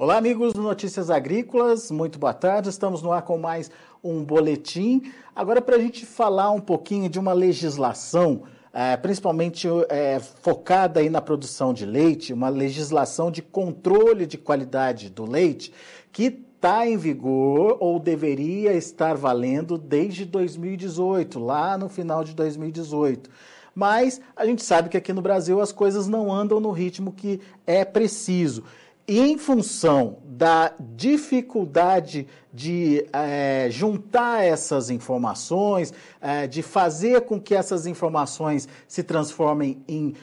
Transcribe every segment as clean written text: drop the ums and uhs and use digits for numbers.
Olá, amigos do Notícias Agrícolas, muito boa tarde. Estamos no ar com mais um boletim. Agora, para a gente falar um pouquinho de uma legislação, principalmente focada aí na produção de leite, uma legislação de controle de qualidade do leite, que está em vigor ou deveria estar valendo desde 2018, lá no final de 2018. Mas a gente sabe que aqui no Brasil as coisas não andam no ritmo que é preciso. E em função da dificuldade de juntar essas informações, de fazer com que essas informações se transformem em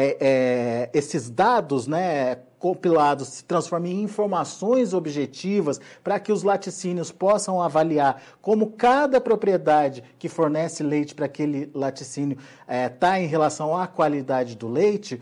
esses dados, né, compilados, se transformem em informações objetivas para que os laticínios possam avaliar como cada propriedade que fornece leite para aquele laticínio está em relação à qualidade do leite.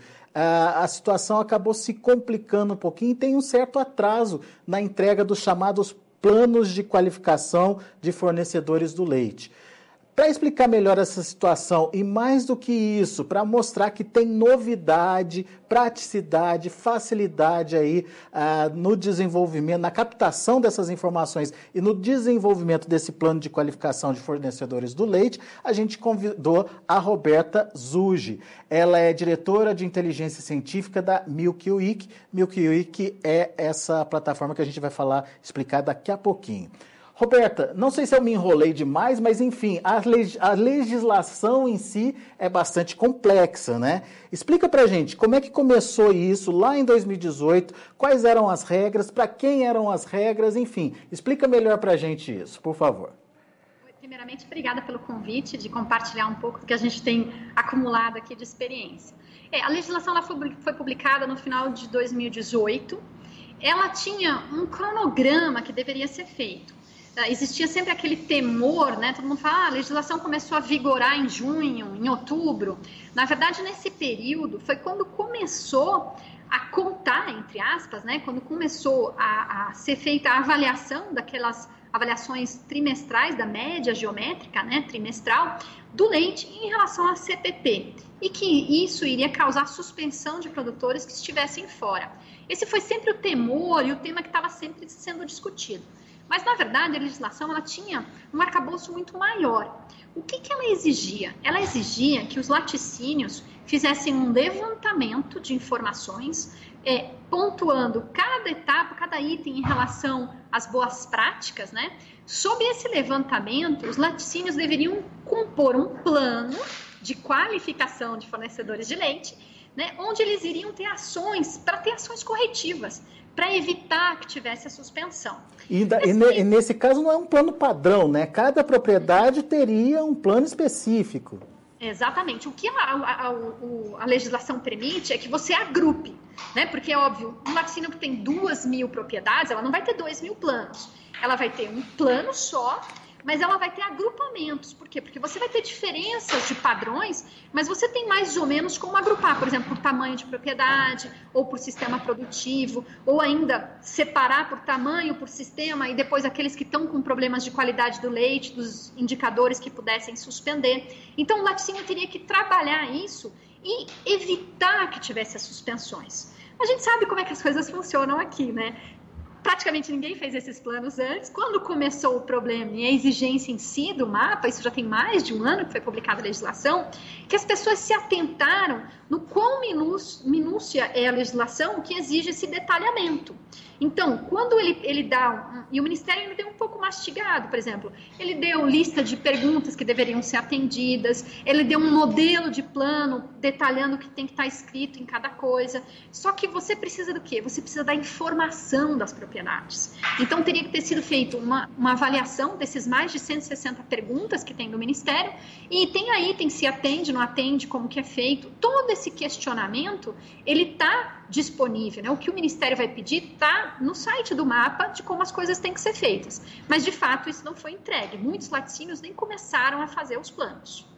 A situação acabou se complicando um pouquinho e tem um certo atraso na entrega dos chamados planos de qualificação de fornecedores do leite. Para explicar melhor essa situação e mais do que isso, para mostrar que tem novidade, praticidade, facilidade aí no desenvolvimento, na captação dessas informações e no desenvolvimento desse plano de qualificação de fornecedores do leite, a gente convidou a Roberta Zuge. Ela é diretora de inteligência científica da Milk Week. Milk Week é essa plataforma que a gente vai explicar daqui a pouquinho. Roberta, não sei se eu me enrolei demais, mas enfim, a legislação em si é bastante complexa, né? Explica pra gente como é que começou isso lá em 2018, quais eram as regras, para quem eram as regras, enfim, explica melhor pra gente isso, por favor. Primeiramente, obrigada pelo convite de compartilhar um pouco do que a gente tem acumulado aqui de experiência. A legislação ela foi publicada no final de 2018, ela tinha um cronograma que deveria ser feito. Existia sempre aquele temor, né? Todo mundo fala, a legislação começou a vigorar em junho, em outubro. Na verdade, nesse período, foi quando começou a contar, entre aspas, né? Quando começou a ser feita a avaliação daquelas avaliações trimestrais, da média geométrica, né? Trimestral, do leite em relação à CPP. E que isso iria causar suspensão de produtores que estivessem fora. Esse foi sempre o temor e o tema que estava sempre sendo discutido. Mas, na verdade, a legislação ela tinha um arcabouço muito maior. O que ela exigia? Ela exigia que os laticínios fizessem um levantamento de informações, pontuando cada etapa, cada item em relação às boas práticas, né? Sob esse levantamento, os laticínios deveriam compor um plano de qualificação de fornecedores de leite, né? Onde eles iriam ter ações, para ter ações corretivas, para evitar que tivesse a suspensão. E nesse caso não é um plano padrão, né? Cada propriedade teria um plano específico. Exatamente. O que a legislação permite é que você agrupe, né? Porque é óbvio, um laticínio que tem 2.000 propriedades, ela não vai ter 2.000 planos. Ela vai ter um plano só, mas ela vai ter agrupamentos. Por quê? Porque você vai ter diferenças de padrões, mas você tem mais ou menos como agrupar, por exemplo, por tamanho de propriedade, ou por sistema produtivo, ou ainda separar por tamanho, por sistema, e depois aqueles que estão com problemas de qualidade do leite, dos indicadores que pudessem suspender. Então, o laticínio teria que trabalhar isso e evitar que tivesse as suspensões. A gente sabe como é que as coisas funcionam aqui, né? Praticamente ninguém fez esses planos antes. Quando começou o problema e a exigência em si do mapa, isso já tem mais de um ano que foi publicada a legislação, que as pessoas se atentaram no quão minúcia é a legislação que exige esse detalhamento. Então, quando ele dá, e o Ministério ele deu um pouco mastigado, por exemplo, ele deu lista de perguntas que deveriam ser atendidas, ele deu um modelo de plano detalhando o que tem que estar escrito em cada coisa, só que você precisa do quê? Você precisa da informação das propriedades. Então, teria que ter sido feita uma avaliação desses mais de 160 perguntas que tem do Ministério, e tem se atende, não atende, como que é feito, todo esse questionamento, ele está disponível, né? O que o Ministério vai pedir está no site do mapa de como as coisas têm que ser feitas. Mas, de fato, isso não foi entregue. Muitos laticínios nem começaram a fazer os planos.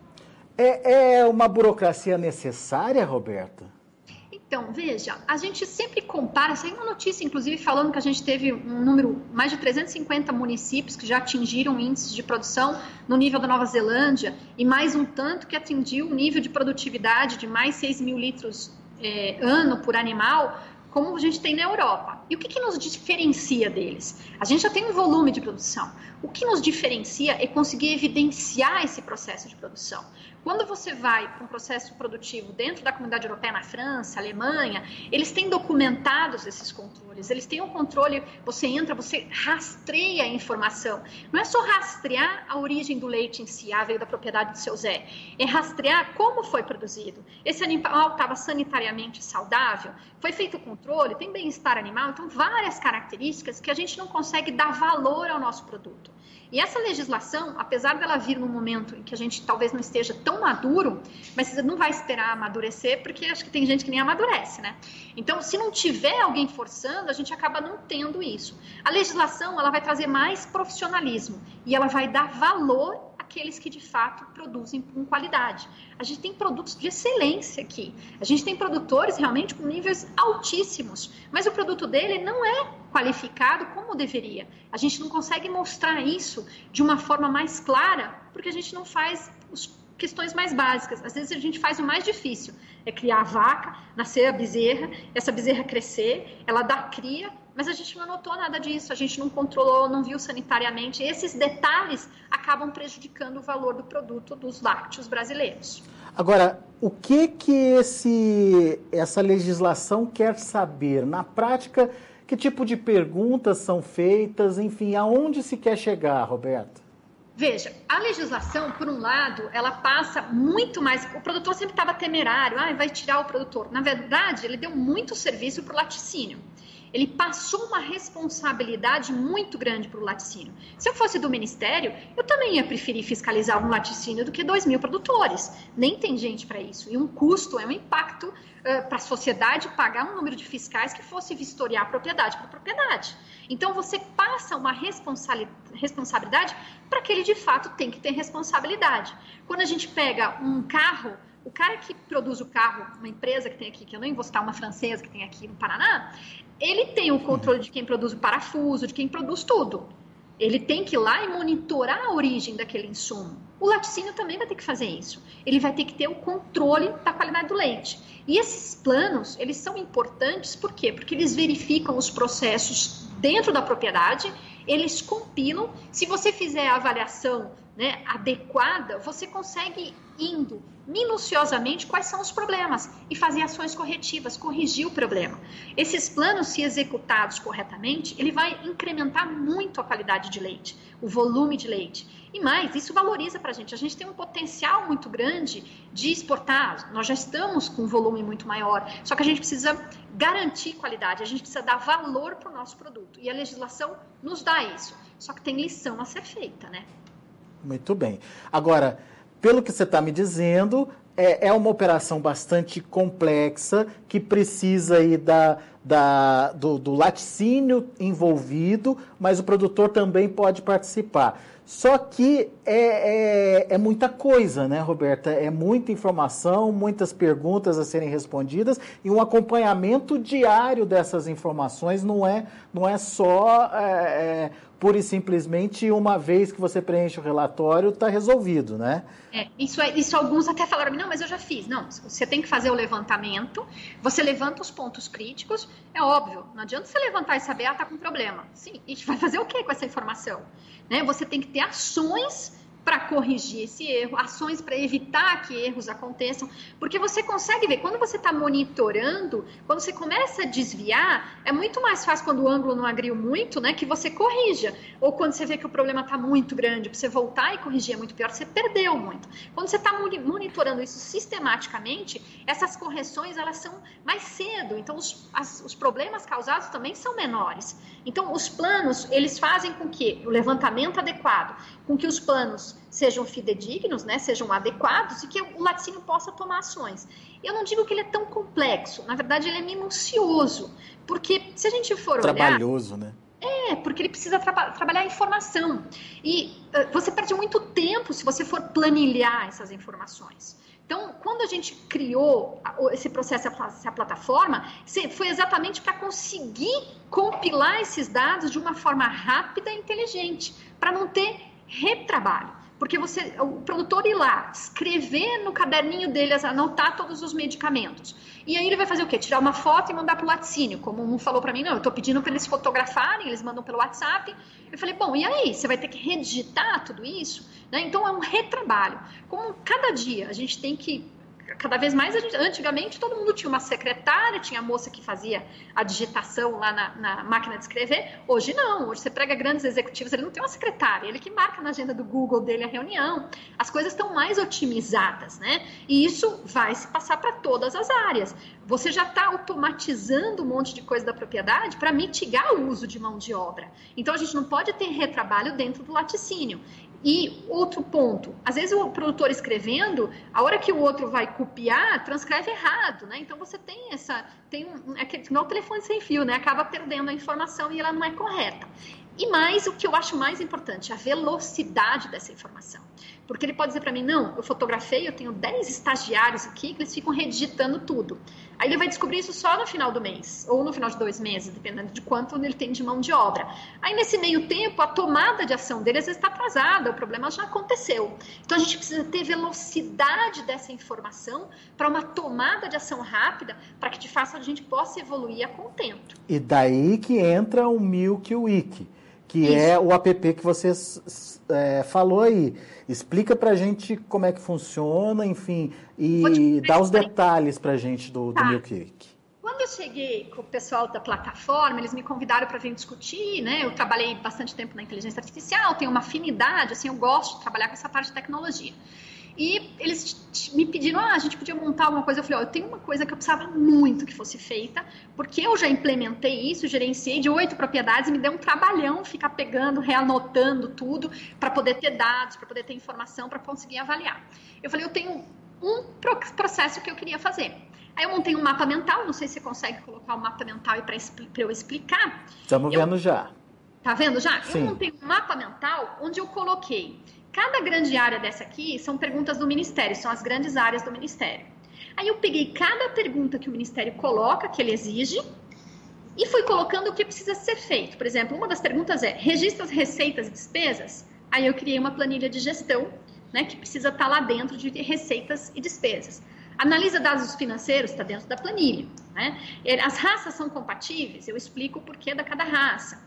É uma burocracia necessária, Roberta? Então, veja, a gente sempre compara, saiu uma notícia, inclusive, falando que a gente teve um número, mais de 350 municípios que já atingiram índices de produção no nível da Nova Zelândia e mais um tanto que atingiu o nível de produtividade de mais 6.000 litros ano por animal como a gente tem na Europa. E o que nos diferencia deles? A gente já tem um volume de produção. O que nos diferencia é conseguir evidenciar esse processo de produção. Quando você vai para um processo produtivo dentro da Comunidade Europeia, na França, Alemanha, eles têm documentados esses controles, eles têm um controle, você entra, você rastreia a informação. Não é só rastrear a origem do leite em si, veio da propriedade do seu Zé, é rastrear como foi produzido. Esse animal estava sanitariamente saudável, foi feito o controle, tem bem-estar animal, então várias características que a gente não consegue dar valor ao nosso produto. E essa legislação, apesar dela vir num momento em que a gente talvez não esteja tão maduro, mas você não vai esperar amadurecer, porque acho que tem gente que nem amadurece, né? Então, se não tiver alguém forçando, a gente acaba não tendo isso. A legislação, ela vai trazer mais profissionalismo e ela vai dar valor àqueles que de fato produzem com qualidade. A gente tem produtos de excelência aqui. A gente tem produtores realmente com níveis altíssimos, mas o produto dele não é qualificado como deveria. A gente não consegue mostrar isso de uma forma mais clara, porque a gente não faz as questões mais básicas. Às vezes a gente faz o mais difícil, é criar a vaca, nascer a bezerra, essa bezerra crescer, ela dá cria, mas a gente não anotou nada disso, a gente não controlou, não viu sanitariamente. Esses detalhes acabam prejudicando o valor do produto dos lácteos brasileiros. Agora, o que essa legislação quer saber? Na prática, que tipo de perguntas são feitas? Enfim, aonde se quer chegar, Roberta? Veja, a legislação, por um lado, ela passa muito mais... O produtor sempre estava temerário, vai tirar o produtor. Na verdade, ele deu muito serviço para o laticínio. Ele passou uma responsabilidade muito grande para o laticínio. Se eu fosse do Ministério, eu também ia preferir fiscalizar um laticínio do que 2.000 produtores. Nem tem gente para isso. E um custo, um impacto para a sociedade pagar um número de fiscais que fosse vistoriar propriedade por propriedade. Então, você passa uma responsabilidade para que ele, de fato, tem que ter responsabilidade. Quando a gente pega um carro, o cara que produz o carro, uma empresa que tem aqui, que eu nem vou citar, uma francesa que tem aqui no Paraná, ele tem o controle de quem produz o parafuso, de quem produz tudo. Ele tem que ir lá e monitorar a origem daquele insumo. O laticínio também vai ter que fazer isso. Ele vai ter que ter o controle da qualidade do leite. E esses planos, eles são importantes, por quê? Porque eles verificam os processos dentro da propriedade, eles compilam. Se você fizer a avaliação, né, adequada, você consegue indo minuciosamente quais são os problemas e fazer ações corretivas, corrigir o problema. Esses planos, se executados corretamente, ele vai incrementar muito a qualidade de leite, o volume de leite. E mais, isso valoriza para a gente. A gente tem um potencial muito grande de exportar. Nós já estamos com um volume muito maior, só que a gente precisa garantir qualidade, a gente precisa dar valor para o nosso produto. E a legislação nos dá isso. Só que tem lição a ser feita, né? Muito bem. Agora, pelo que você está me dizendo, é uma operação bastante complexa que precisa aí do laticínio envolvido, mas o produtor também pode participar. Só que é muita coisa, né, Roberta? É muita informação, muitas perguntas a serem respondidas e um acompanhamento diário dessas informações não é só pura e simplesmente uma vez que você preenche o relatório, está resolvido, né? Isso alguns até falaram, não, mas eu já fiz. Não, você tem que fazer o levantamento, você levanta os pontos críticos, é óbvio, não adianta você levantar e saber, tá com problema. Sim, e vai fazer o quê com essa informação? Né? Você tem que ter ações para corrigir esse erro, ações para evitar que erros aconteçam, porque você consegue ver, quando você está monitorando, quando você começa a desviar, é muito mais fácil quando o ângulo não agriu muito, né, que você corrija, ou quando você vê que o problema está muito grande, para você voltar e corrigir é muito pior, você perdeu muito. Quando você está monitorando isso sistematicamente, essas correções, elas são mais cedo, então os problemas causados também são menores. Então, os planos, eles fazem com que o levantamento adequado, com que os planos sejam fidedignos, né, sejam adequados e que o laticínio possa tomar ações. Eu não digo que ele é tão complexo, na verdade ele é minucioso, porque se a gente for olhar... Trabalhoso, né? Porque ele precisa trabalhar a informação. E você perde muito tempo se você for planilhar essas informações. Então, quando a gente criou esse processo, essa plataforma, foi exatamente para conseguir compilar esses dados de uma forma rápida e inteligente, para não ter retrabalho. porque o produtor ir lá, escrever no caderninho dele, anotar todos os medicamentos. E aí ele vai fazer o quê? Tirar uma foto e mandar para o laticínio. Como um falou para mim, não, eu estou pedindo para eles fotografarem, eles mandam pelo WhatsApp. Eu falei, bom, e aí? Você vai ter que redigitar tudo isso? Né? Então é um retrabalho. Como cada dia a gente tem que... Cada vez mais, antigamente, todo mundo tinha uma secretária, tinha a moça que fazia a digitação lá na máquina de escrever. Hoje não, hoje você pega grandes executivos, ele não tem uma secretária, ele que marca na agenda do Google dele a reunião. As coisas estão mais otimizadas, né? E isso vai se passar para todas as áreas. Você já está automatizando um monte de coisa da propriedade para mitigar o uso de mão de obra. Então, a gente não pode ter retrabalho dentro do laticínio. E outro ponto, às vezes o produtor escrevendo, a hora que o outro vai copiar, transcreve errado, né? Então você tem não é o telefone sem fio, né? Acaba perdendo a informação e ela não é correta. E mais, o que eu acho mais importante, a velocidade dessa informação. Porque ele pode dizer para mim, não, eu fotografei, eu tenho 10 estagiários aqui que eles ficam redigitando tudo. Aí ele vai descobrir isso só no final do mês, ou no final de 2 meses, dependendo de quanto ele tem de mão de obra. Aí nesse meio tempo, a tomada de ação dele às vezes está atrasada, o problema já aconteceu. Então a gente precisa ter velocidade dessa informação para uma tomada de ação rápida, para que de fato a gente possa evoluir a contento. E daí que entra o Milk Week, que isso. É o app que você falou aí. Explica pra gente como é que funciona, enfim, e dá os detalhes pra gente do Milk Week. Quando eu cheguei com o pessoal da plataforma, eles me convidaram para vir discutir, né? Eu trabalhei bastante tempo na inteligência artificial, tenho uma afinidade, assim, eu gosto de trabalhar com essa parte de tecnologia. E eles me pediram, a gente podia montar alguma coisa. Eu falei, eu tenho uma coisa que eu precisava muito que fosse feita, porque eu já implementei isso, gerenciei de 8 propriedades e me deu um trabalhão ficar pegando, reanotando tudo, para poder ter dados, para poder ter informação, para conseguir avaliar. Eu falei, eu tenho um processo que eu queria fazer. Aí eu montei um mapa mental, não sei se você consegue colocar o mapa mental aí para eu explicar. Estamos vendo já. Tá vendo já? Sim. Eu montei um mapa mental onde eu coloquei... Cada grande área dessa aqui são perguntas do Ministério, são as grandes áreas do Ministério. Aí eu peguei cada pergunta que o Ministério coloca, que ele exige, e fui colocando o que precisa ser feito. Por exemplo, uma das perguntas é, registra as receitas e despesas? Aí eu criei uma planilha de gestão, né, que precisa estar lá dentro de receitas e despesas. Analisa dados financeiros, está dentro da planilha. Né? As raças são compatíveis? Eu explico o porquê da cada raça.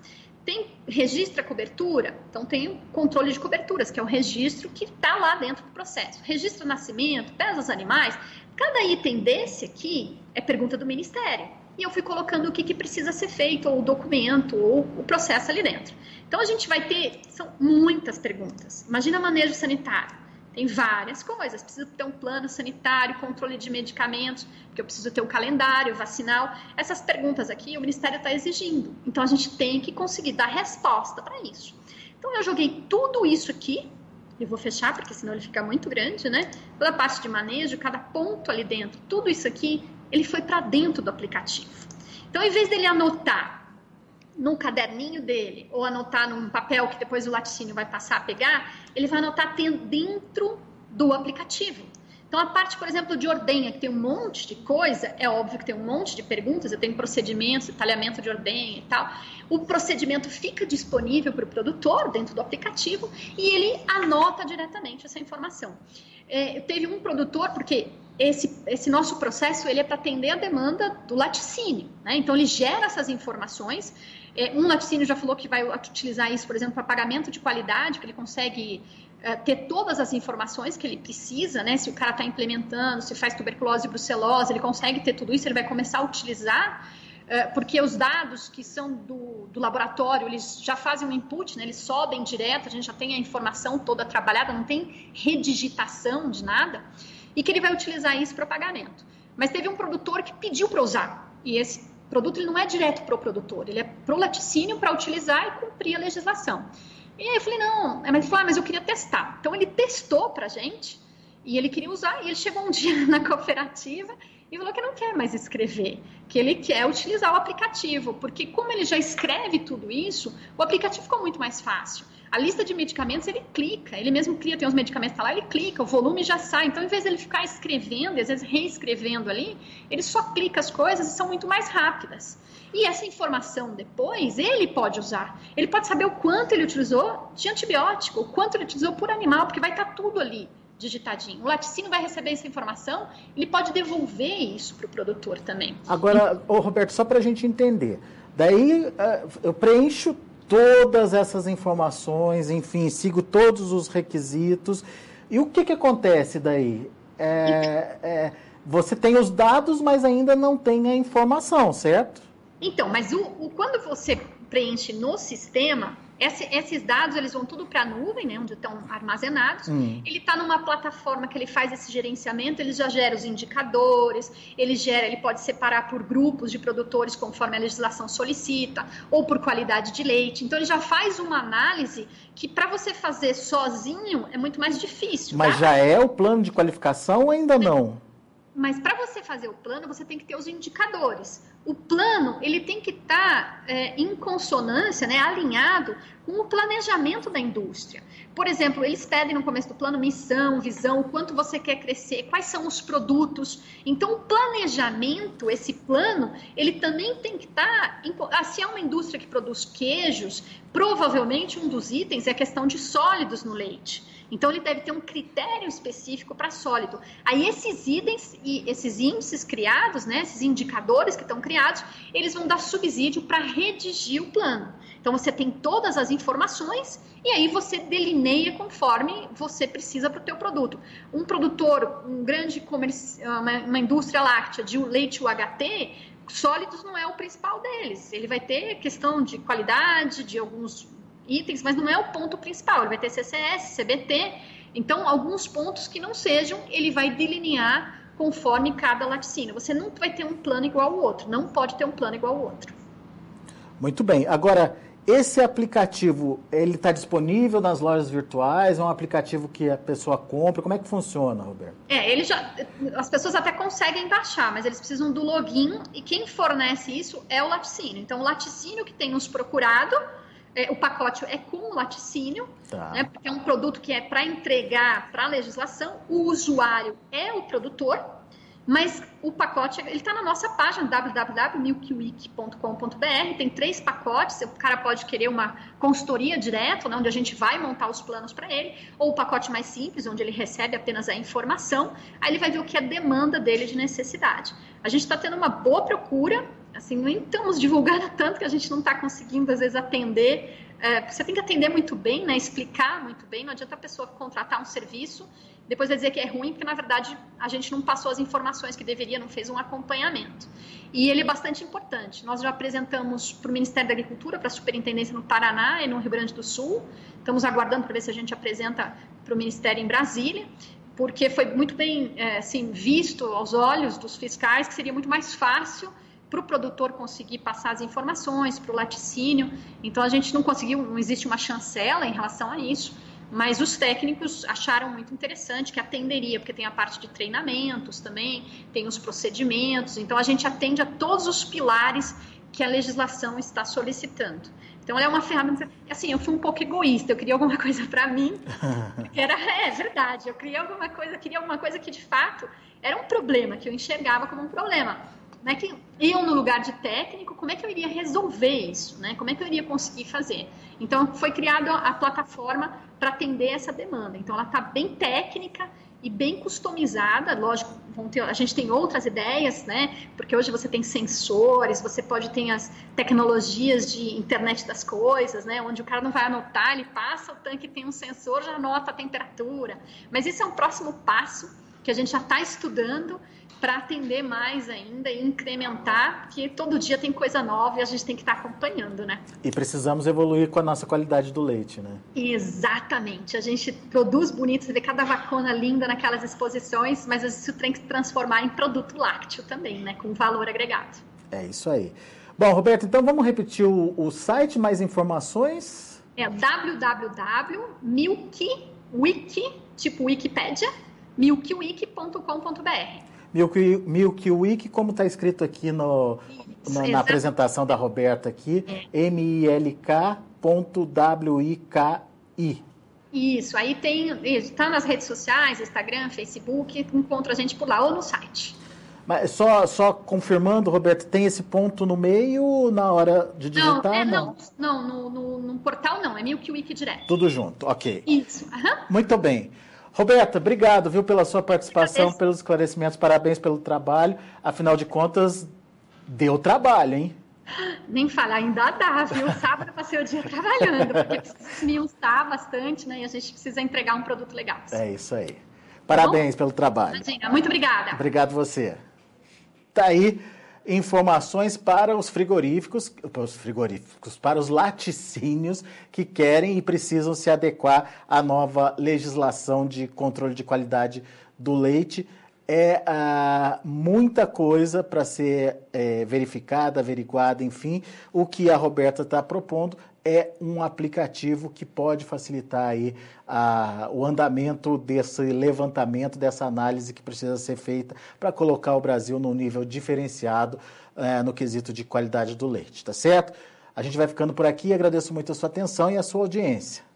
Registra cobertura? Então tem o controle de coberturas, que é o registro que está lá dentro do processo. Registra nascimento, pesa os animais. Cada item desse aqui é pergunta do Ministério. E eu fui colocando o que precisa ser feito, ou o documento, ou o processo ali dentro. Então a gente vai ter, são muitas perguntas. Imagina manejo sanitário. Tem várias coisas, preciso ter um plano sanitário, controle de medicamentos, porque eu preciso ter um calendário vacinal. Essas perguntas aqui o Ministério está exigindo, então a gente tem que conseguir dar resposta para isso. Então eu joguei tudo isso aqui, eu vou fechar porque senão ele fica muito grande, né? Toda a parte de manejo, cada ponto ali dentro, tudo isso aqui, ele foi para dentro do aplicativo. Então, em vez dele anotar num caderninho dele, ou anotar num papel que depois o laticínio vai passar a pegar, ele vai anotar dentro do aplicativo. Então, a parte, por exemplo, de ordenha, que tem um monte de coisa, é óbvio que tem um monte de perguntas, eu tenho procedimentos, detalhamento de ordenha e tal. O procedimento fica disponível para o produtor dentro do aplicativo e ele anota diretamente essa informação. Teve um produtor, porque esse nosso processo ele é para atender a demanda do laticínio, né? Então, ele gera essas informações. Um laticínio já falou que vai utilizar isso, por exemplo, para pagamento de qualidade, que ele consegue ter todas as informações que ele precisa, né? Se o cara está implementando, se faz tuberculose e brucelose, ele consegue ter tudo isso, ele vai começar a utilizar, porque os dados que são do laboratório, eles já fazem um input, né? Eles sobem direto, a gente já tem a informação toda trabalhada, não tem redigitação de nada, e que ele vai utilizar isso para pagamento. Mas teve um produtor que pediu para usar, e esse produto ele não é direto para o produtor, ele é para o laticínio para utilizar e cumprir a legislação. E aí eu falei, não, mas ele falou, mas eu queria testar. Então ele testou para a gente e ele queria usar, e ele chegou um dia na cooperativa e falou que não quer mais escrever, que ele quer utilizar o aplicativo, porque como ele já escreve tudo isso, o aplicativo ficou muito mais fácil. A lista de medicamentos, ele clica, ele mesmo cria, tem os medicamentos tá lá, ele clica, o volume já sai. Então, em vez dele ficar escrevendo e às vezes reescrevendo ali, ele só clica as coisas e são muito mais rápidas. E essa informação depois, ele pode usar. Ele pode saber o quanto ele utilizou de antibiótico, o quanto ele utilizou por animal, porque vai estar tudo ali digitadinho. O laticínio vai receber essa informação, ele pode devolver isso para o produtor também. Agora, Roberto, só para a gente entender, daí eu preencho todas essas informações, enfim, sigo todos os requisitos, e o que acontece daí? Você tem os dados, mas ainda não tem a informação, certo? Então, mas quando você preenche no sistema, esses dados eles vão tudo para a nuvem, né, onde estão armazenados. Ele está numa plataforma que ele faz esse gerenciamento, ele já gera os indicadores, ele pode separar por grupos de produtores conforme a legislação solicita, ou por qualidade de leite. Então ele já faz uma análise que para você fazer sozinho é muito mais difícil. Mas já é o plano de qualificação ou ainda não? Mas para você fazer o plano, você tem que ter os indicadores. O plano, ele tem que estar em consonância, né, alinhado com o planejamento da indústria. Por exemplo, eles pedem no começo do plano missão, visão, o quanto você quer crescer, quais são os produtos. Então, o planejamento, esse plano, ele também tem que estar... Se é uma indústria que produz queijos, provavelmente um dos itens é a questão de sólidos no leite. Então, ele deve ter um critério específico para sólido. Aí, esses itens e esses índices criados, né, esses indicadores que estão criados, eles vão dar subsídio para redigir o plano. Então, você tem todas as informações e aí você delineia conforme você precisa para o teu produto. Um produtor, um grande uma indústria láctea de leite UHT, sólidos não é o principal deles. Ele vai ter questão de qualidade, de alguns itens, mas não é o ponto principal. Ele vai ter CCS, CBT, então alguns pontos que não sejam, ele vai delinear conforme cada laticínio. Você não vai ter um plano igual ao outro, não pode ter um plano igual ao outro. Muito bem. Agora, esse aplicativo, ele está disponível nas lojas virtuais? É um aplicativo que a pessoa compra? Como é que funciona, Roberto? As pessoas até conseguem baixar, mas eles precisam do login e quem fornece isso é o laticínio. Então, o laticínio que tem nos procurado, o pacote é com o laticínio, né, porque é um produto que é para entregar para a legislação, o usuário é o produtor, mas o pacote, ele está na nossa página www.milkweek.com.br, tem 3 pacotes, o cara pode querer uma consultoria direto, né, onde a gente vai montar os planos para ele, ou o pacote mais simples, onde ele recebe apenas a informação, aí ele vai ver o que é a demanda dele de necessidade. A gente está tendo uma boa procura, assim, nem estamos divulgando tanto que a gente não está conseguindo, às vezes, atender. Você tem que atender muito bem, né? Explicar muito bem. Não adianta a pessoa contratar um serviço, depois vai dizer que é ruim, porque, na verdade, a gente não passou as informações que deveria, não fez um acompanhamento. E ele é bastante importante. Nós já apresentamos para o Ministério da Agricultura, para a Superintendência no Paraná e no Rio Grande do Sul. Estamos aguardando para ver se a gente apresenta para o Ministério em Brasília, porque foi muito bem assim, visto aos olhos dos fiscais que seria muito mais fácil para o produtor conseguir passar as informações, para o laticínio. Então, a gente não conseguiu, não existe uma chancela em relação a isso, mas os técnicos acharam muito interessante que atenderia, porque tem a parte de treinamentos também, tem os procedimentos, então a gente atende a todos os pilares que a legislação está solicitando. Então, ela é uma ferramenta, assim, eu fui um pouco egoísta, eu queria alguma coisa para mim, é verdade, eu queria alguma coisa que de fato era um problema, que eu enxergava como um problema. Né, que eu, no lugar de técnico, como é que eu iria resolver isso? Né? Como é que eu iria conseguir fazer? Então, foi criada a plataforma para atender essa demanda. Então, ela está bem técnica e bem customizada. Lógico, a gente tem outras ideias, né? Porque hoje você tem sensores, você pode ter as tecnologias de internet das coisas, né? Onde o cara não vai anotar, ele passa, o tanque tem um sensor, já anota a temperatura. Mas esse é um próximo passo que a gente já está estudando para atender mais ainda e incrementar, porque todo dia tem coisa nova e a gente tem que estar acompanhando, né? E precisamos evoluir com a nossa qualidade do leite, né? Exatamente. A gente produz bonito, você vê cada vacona linda naquelas exposições, mas isso tem que se transformar em produto lácteo também, né? Com valor agregado. É isso aí. Bom, Roberto, então vamos repetir o site, mais informações? É www.milkwiki, tipo Wikipédia, milkweek.com.br. Milkwiki, como está escrito aqui na apresentação da Roberta aqui, milk.wiki.com.br. I. Isso, aí tá nas redes sociais, Instagram, Facebook, encontra a gente por lá ou no site. Mas só confirmando, Roberto, tem esse ponto no meio na hora de digitar? Não, no portal não, é Milk Wiki direto. Tudo junto, ok. Isso, Muito bem. Roberta, obrigado, viu, pela sua participação, pelos esclarecimentos, parabéns pelo trabalho. Afinal de contas, deu trabalho, hein? Nem falar, ainda dá, viu? Sábado passei o dia trabalhando, porque precisa esmiuçar bastante, né? E a gente precisa entregar um produto legal. É isso aí. Parabéns pelo trabalho. Imagina, muito obrigada. Obrigado você. Tá aí informações para os frigoríficos, para os laticínios que querem e precisam se adequar à nova legislação de controle de qualidade do leite. É muita coisa para ser verificada, averiguada, enfim. O que a Roberta está propondo é um aplicativo que pode facilitar aí o andamento desse levantamento, dessa análise que precisa ser feita para colocar o Brasil num nível diferenciado no quesito de qualidade do leite, tá certo? A gente vai ficando por aqui, agradeço muito a sua atenção e a sua audiência.